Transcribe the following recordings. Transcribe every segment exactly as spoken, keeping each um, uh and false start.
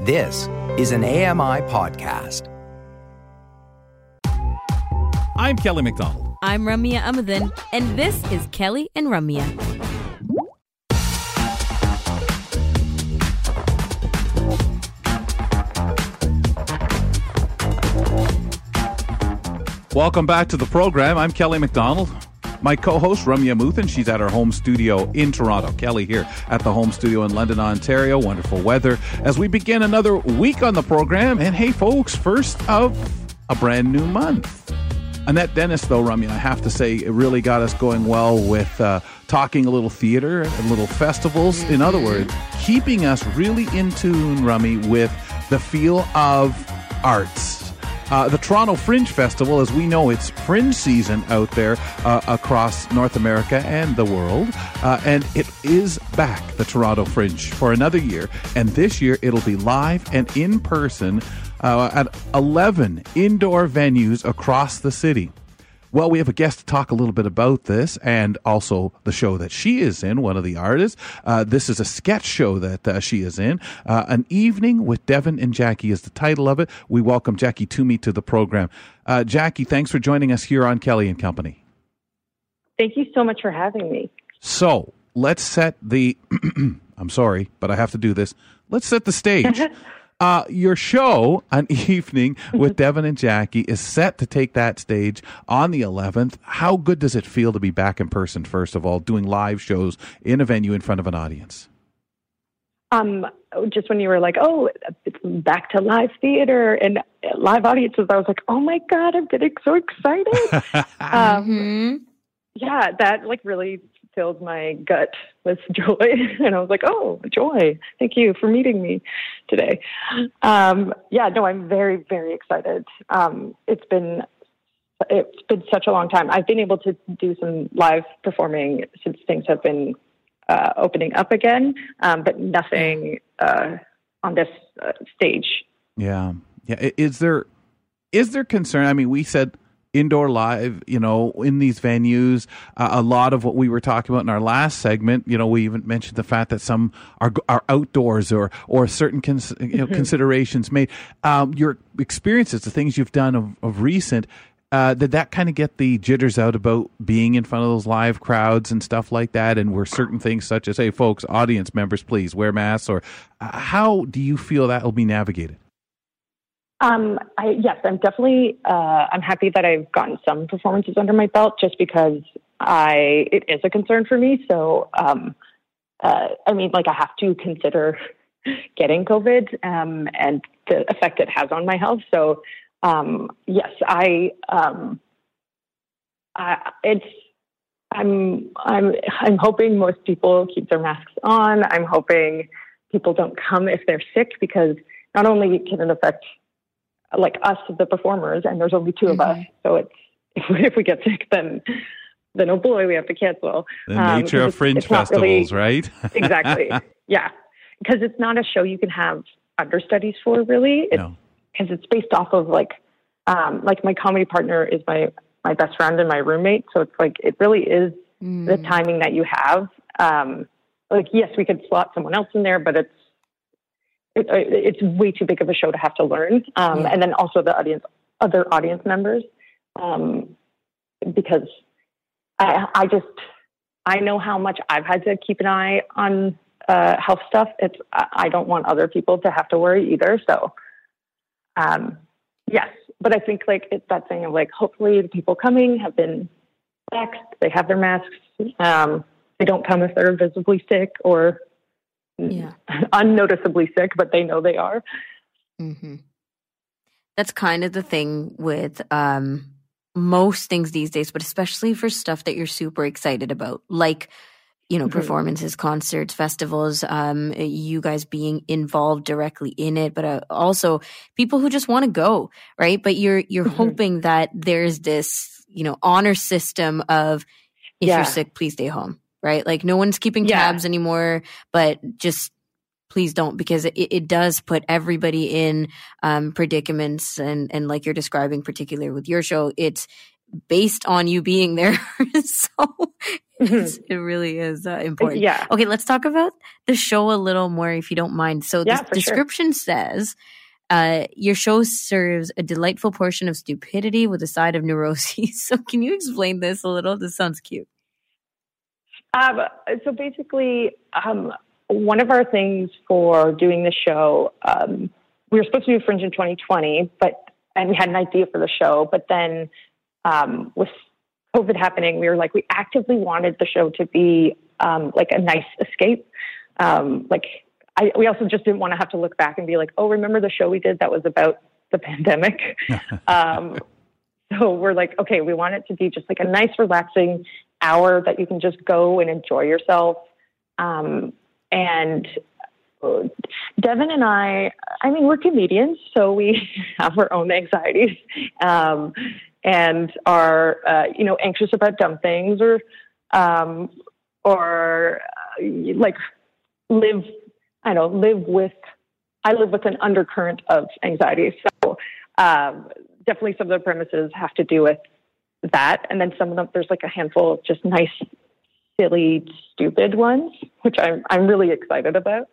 This is an A M I podcast. I'm Kelly McDonald. I'm Ramya Amadin, and this is Kelly and Ramya. Welcome back to the program. I'm Kelly McDonald. My co-host, Ramya Amuthan, she's at her home studio in Toronto. Kelly here at the home studio in London, Ontario. Wonderful weather as we begin another week on the program. And hey, folks, first of a brand new month. Annette Dennis, though, Ramya, I have to say, it really got us going well with uh, talking a little theater and little festivals. In other words, keeping us really in tune, Rummy, with the feel of arts. Uh, the Toronto Fringe Festival, as we know, it's fringe season out there uh, across North America and the world. Uh, and it is back, the Toronto Fringe, for another year. And this year, it'll be live and in person uh, at eleven indoor venues across the city. Well, we have a guest to talk a little bit about this and also the show that she is in, one of the artists. Uh, this is a sketch show that uh, she is in. Uh, An Evening with Devin and Jackie is the title of it. We welcome Jackie Toomey to the program. Uh, Jackie, thanks for joining us here on Kelly and Company. Thank you so much for having me. So let's set the, I'm sorry, but I have to do this. Let's set the stage. Uh, your show, An Evening with Devin and Jackie, is set to take that stage on the eleventh. How good does it feel to be back in person, first of all, doing live shows in a venue in front of an audience? Um, just when you were like, oh, it's back to live theater and live audiences, I was like, oh my God, I'm getting so excited. um, Mm-hmm. Yeah, that like really filled my gut with joy. And I was like, oh, joy. Thank you for meeting me today. Um, yeah, no, I'm very, very excited. Um, it's been, it's been such a long time. I've been able to do some live performing since things have been uh, opening up again, um, but nothing uh, on this uh, stage. Yeah. Yeah. Is there, is there concern? I mean, we said indoor live, you know, in these venues, uh, a lot of what we were talking about in our last segment, you know, we even mentioned the fact that some are are outdoors or or certain cons- you know, mm-hmm. considerations made. Um, your experiences, the things you've done of, of recent, uh, did that kind of get the jitters out about being in front of those live crowds and stuff like that? And were certain things such as, hey, folks, audience members, please wear masks, or uh, how do you feel that will be navigated? Um, I, yes, I'm definitely, uh, I'm happy that I've gotten some performances under my belt just because I, it is a concern for me. So, um, uh, I mean, like I have to consider getting COVID, um, and the effect it has on my health. So, um, yes, I, um, I, it's, I'm, I'm, I'm hoping most people keep their masks on. I'm hoping people don't come if they're sick, because not only can it affect like us, the performers, and there's only two mm-hmm. of us. So it's, if we, if we get sick, then, then, oh boy, we have to cancel. The nature um, of fringe it's, it's festivals, really, right? Exactly. Yeah. Because it's not a show you can have understudies for, really. It's, no. Because it's based off of like, um, like my comedy partner is my, my best friend and my roommate. So it's like, it really is mm. the timing that you have. Um, like, yes, we could slot someone else in there, but it's, It, it's way too big of a show to have to learn. Um, yeah. And then also the audience, other audience members, um, because I, I just, I know how much I've had to keep an eye on uh, health stuff. It's, I don't want other people to have to worry either. So, um, yes, but I think like it's that thing of like, hopefully the people coming have been vaxxed, they have their masks. Um, they don't come if they're visibly sick or yeah. unnoticeably sick, but they know they are. Mm-hmm. That's kind of the thing with um, most things these days, but especially for stuff that you're super excited about, like, you know, mm-hmm. performances, concerts, festivals, um, you guys being involved directly in it, but uh, also people who just want to go, right? But you're you're mm-hmm. hoping that there's this, you know, honor system of, if yeah. you're sick, please stay home. Right? Like no one's keeping tabs yeah. anymore, but just please don't, because it, it does put everybody in um, predicaments. And, and like you're describing, particularly with your show, it's based on you being there. So it's, it really is uh, important. Yeah. Okay, let's talk about the show a little more, if you don't mind. So yeah, the description sure. says, uh, your show serves a delightful portion of stupidity with a side of neuroses. So can you explain this a little? This sounds cute. Um, so basically, um, one of our things for doing the show, um, we were supposed to do Fringe in twenty twenty, but and we had an idea for the show, but then um, with COVID happening, we were like, we actively wanted the show to be um, like a nice escape. Um, like I, we also just didn't want to have to look back and be like, oh, remember the show we did that was about the pandemic? um, so we're like, okay, we want it to be just like a nice, relaxing hour that you can just go and enjoy yourself. Um, and Devin and I, I mean, we're comedians, so we have our own anxieties, um, and are, uh, you know, anxious about dumb things, or, um, or uh, like live, I don't know, live with, I live with an undercurrent of anxiety. So, um, definitely some of the premises have to do with that. And then some of them, there's like a handful of just nice, silly, stupid ones, which I'm, I'm really excited about.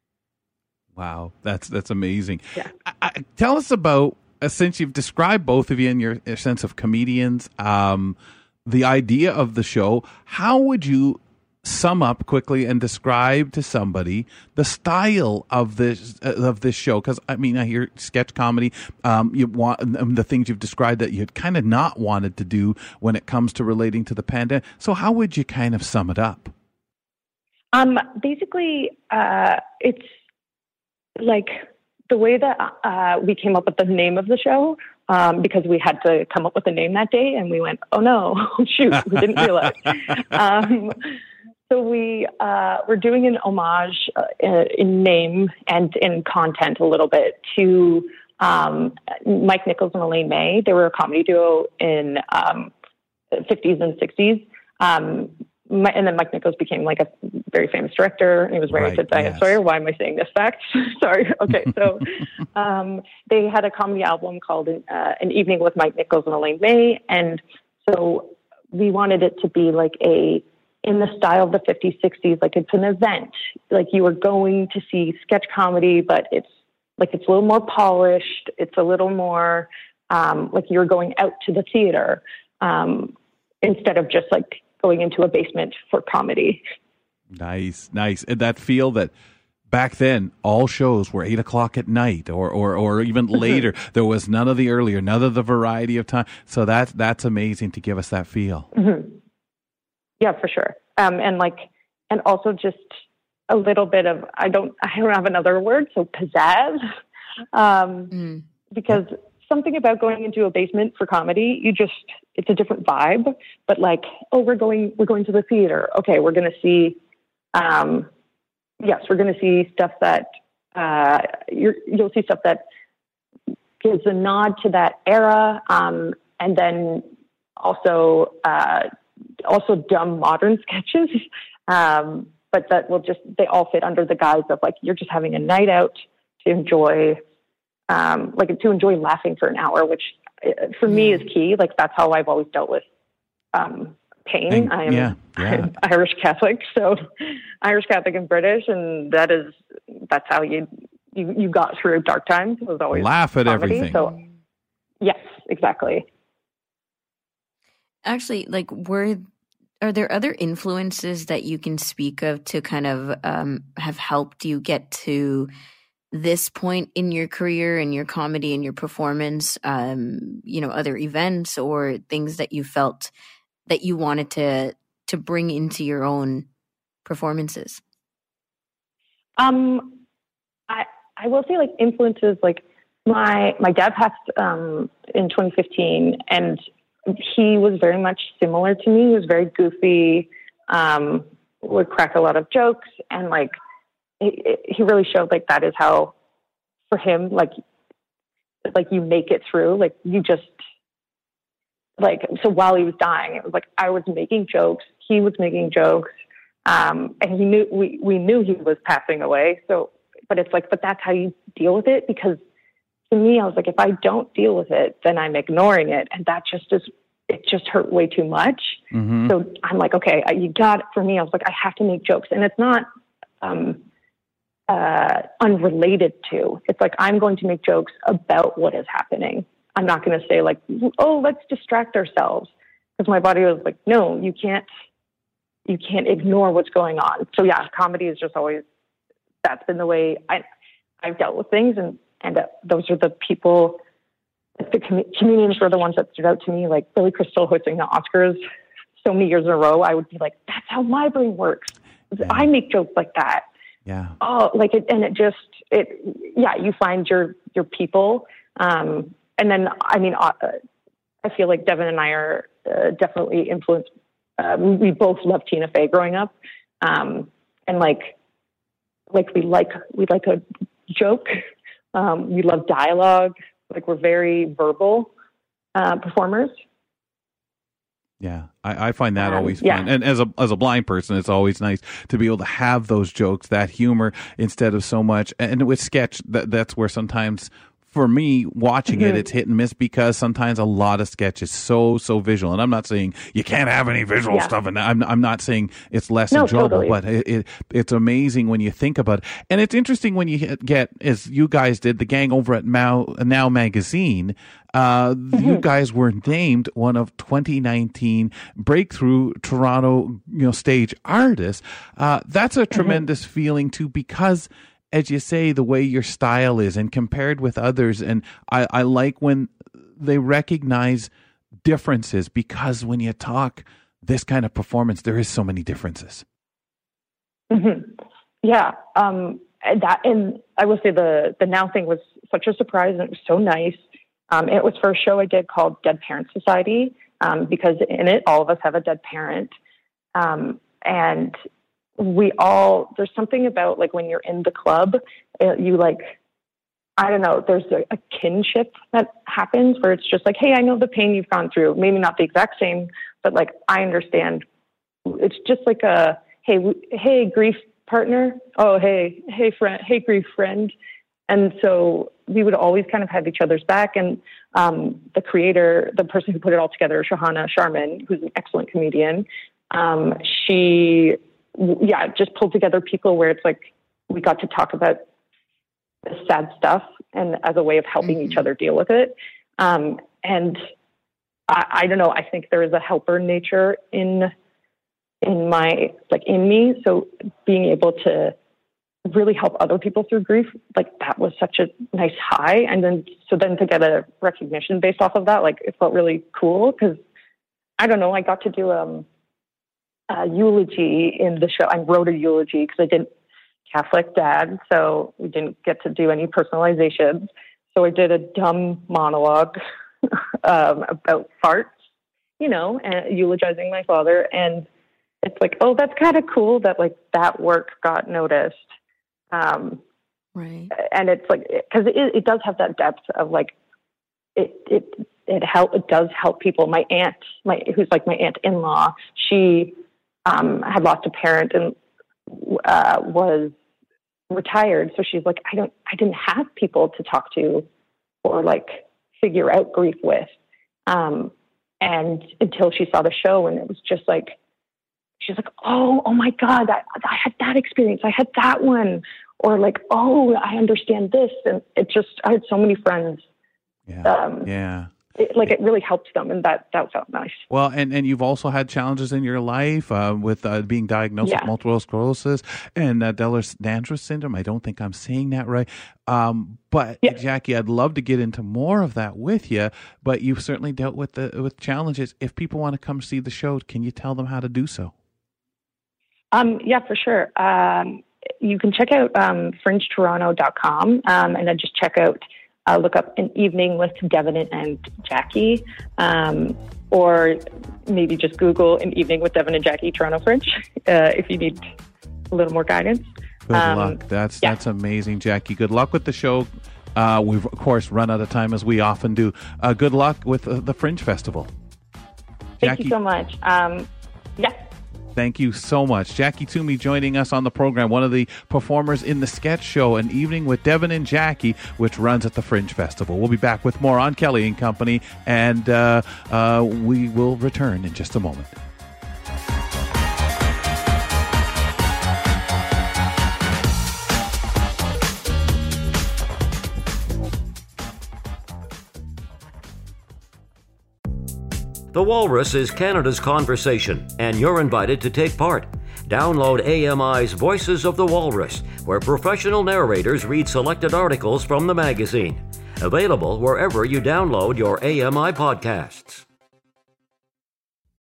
Wow, that's that's amazing. Yeah. I, I, tell us about, uh, since you've described both of you in your, your sense of comedians, um, the idea of the show, how would you sum up quickly and describe to somebody the style of this uh, of this show? Because, I mean, I hear sketch comedy, um, you want um, the things you've described that you'd kind of not wanted to do when it comes to relating to the pandemic. So how would you kind of sum it up? Um, basically, uh, it's like the way that uh, we came up with the name of the show, um, because we had to come up with a name that day, and we went, oh no, shoot, we didn't realize. um, so we uh, we're doing an homage uh, in name and in content a little bit to um, Mike Nichols and Elaine May. They were a comedy duo in um, fifties and sixties. Um, My, and then Mike Nichols became like a very famous director, and he was married right, to Diane yes. Sawyer. Why am I saying this fact? Sorry. Okay. So um, they had a comedy album called uh, An Evening with Mike Nichols and Elaine May. And so we wanted it to be like a, in the style of the fifties, sixties, like it's an event. Like you were going to see sketch comedy, but it's like it's a little more polished. It's a little more um, like you're going out to the theater um, instead of just like going into a basement for comedy. Nice, nice. And that feel that back then all shows were eight o'clock at night or, or, or even later. There was none of the earlier, none of the variety of time. So that's, that's amazing to give us that feel. Mm-hmm. Yeah, for sure. Um, and like, and also just a little bit of, I don't, I don't have another word. So pizzazz, um, mm. because something about going into a basement for comedy, you just, it's a different vibe, but like, oh, we're going, we're going to the theater. Okay. We're going to see, um, yes, we're going to see stuff that, uh, you're, you'll see stuff that gives a nod to that era. Um, and then also, uh, also dumb modern sketches. Um, but that will just, they all fit under the guise of like, you're just having a night out to enjoy, um, like to enjoy laughing for an hour, which for me is key. Like that's how I've always dealt with, um, pain. And, I am yeah, yeah. I'm Irish Catholic, so Irish Catholic and British. And that is, that's how you, you, you got through dark times. It was always laugh at comedy, everything. So yes, exactly. Actually, like, were are there other influences that you can speak of to kind of um, have helped you get to this point in your career and your comedy and your performance? Um, you know, other events or things that you felt that you wanted to to bring into your own performances? Um, I I will say like influences. Like my my dad passed um, in twenty fifteen, and he was very much similar to me. He was very goofy, um, would crack a lot of jokes, and like he, he really showed like that is how, for him, like like you make it through. Like you just like so while he was dying, it was like I was making jokes, he was making jokes, um, and he knew we we knew he was passing away. So, but it's like, but that's how you deal with it, because to me, I was like, if I don't deal with it, then I'm ignoring it. And that just is it just hurt way too much. Mm-hmm. So I'm like, okay, you got it. For me, I was like, I have to make jokes. And it's not um, uh, unrelated to. It's like, I'm going to make jokes about what is happening. I'm not going to say like, oh, let's distract ourselves. Because my body was like, no, you can't, you can't ignore what's going on. So yeah, comedy is just always, that's been the way I, I've dealt with things. And, and uh, those are the people, the com- comedians were the ones that stood out to me, like Billy Crystal hosting the Oscars so many years in a row. I would be like, that's how my brain works. Yeah. I make jokes like that. Yeah. Oh, like it, and it just, it, yeah, you find your, your people. Um, and then, I mean, uh, I feel like Devin and I are uh, definitely influenced. Uh, we both loved Tina Fey growing up. Um, and like, like we like, we like a joke. Um, we love dialogue. Like we're very verbal uh, performers. Yeah, I, I find that um, always fun. Yeah. And as a as a blind person, it's always nice to be able to have those jokes, that humor, instead of so much. And with sketch, that, that's where sometimes, for me, watching mm-hmm. it, it's hit and miss, because sometimes a lot of sketch is so, so visual. And I'm not saying you can't have any visual yeah. stuff. And I'm, I'm not saying it's less no, enjoyable, totally. but it, it, it's amazing when you think about it. And it's interesting when you get, as you guys did, the gang over at Now, Now Magazine, uh, mm-hmm. you guys were named one of twenty nineteen Breakthrough Toronto, you know, stage artists. Uh, that's a mm-hmm. tremendous feeling too, because, as you say, the way your style is and compared with others. And I, I like when they recognize differences, because when you talk this kind of performance, there is so many differences. Mm-hmm. Yeah. Um, and that, and I will say the, the Now thing was such a surprise, and it was so nice. Um, it was for a show I did called Dead Parent Society, um, because in it, all of us have a dead parent. Um, and we all, there's something about like when you're in the club, uh, you like, I don't know, there's a, a kinship that happens where it's just like, hey, I know the pain you've gone through. Maybe not the exact same, but like, I understand. It's just like a, hey, w- hey, grief partner. Oh, hey, hey, friend, hey, grief friend. And so we would always kind of have each other's back. And um, the creator, the person who put it all together, Shahana Sharman, who's an excellent comedian, um, she, yeah, just pulled together people where it's like we got to talk about the sad stuff, and as a way of helping mm-hmm. each other deal with it. Um, and I, I don't know, I think there is a helper nature in in my, like in me. So being able to really help other people through grief, like that was such a nice high. And then, so then to get a recognition based off of that, like it felt really cool, because I don't know, I got to do um, a eulogy in the show. I wrote a eulogy because I didn't Catholic dad, so we didn't get to do any personalizations. So I did a dumb monologue um, about farts, you know, and eulogizing my father. And it's like, oh, that's kind of cool that like that work got noticed. Um, right. And it's like, because it, it does have that depth of like, it it it help it does help people. My aunt, my who's like my aunt-in-law, she um, had lost a parent and uh, was retired. So she's like, I don't, I didn't have people to talk to or like figure out grief with. Um, and until she saw the show, and it was just like, she's like, oh, oh my God, I, I had that experience. I had that one. Or like, oh, I understand this. And it just, I had so many friends. Yeah. Um, yeah. It, like it really helped them, and that, that felt nice. Well, and, and you've also had challenges in your life uh, with uh, being diagnosed yeah. with multiple sclerosis and uh, Ehlers-Danlos syndrome. I don't think I'm saying that right. Um, but yeah. Jackie, I'd love to get into more of that with you, but you've certainly dealt with the with challenges. If people want to come see the show, can you tell them how to do so? Um, yeah, for sure. Um, you can check out um, fringe toronto dot com um, and then just check out Uh, look up An Evening with Devin and Jackie, um, or maybe just Google An Evening with Devin and Jackie Toronto Fringe uh, if you need a little more guidance. Good um, luck. That's yeah. that's amazing, Jackie. Good luck with the show. Uh, we've, of course, run out of time, as we often do. Uh, good luck with uh, the Fringe Festival. Thank Jackie, you so much. Um, yeah. Thank you so much. Jackie Toomey joining us on the program, one of the performers in the sketch show An Evening with Devin and Jackie, which runs at the Fringe Festival. We'll be back with more on Kelly and Company, and uh, uh, we will return in just a moment. The Walrus is Canada's conversation, and you're invited to take part. Download A M I's Voices of the Walrus, where professional narrators read selected articles from the magazine. Available wherever you download your A M I podcasts.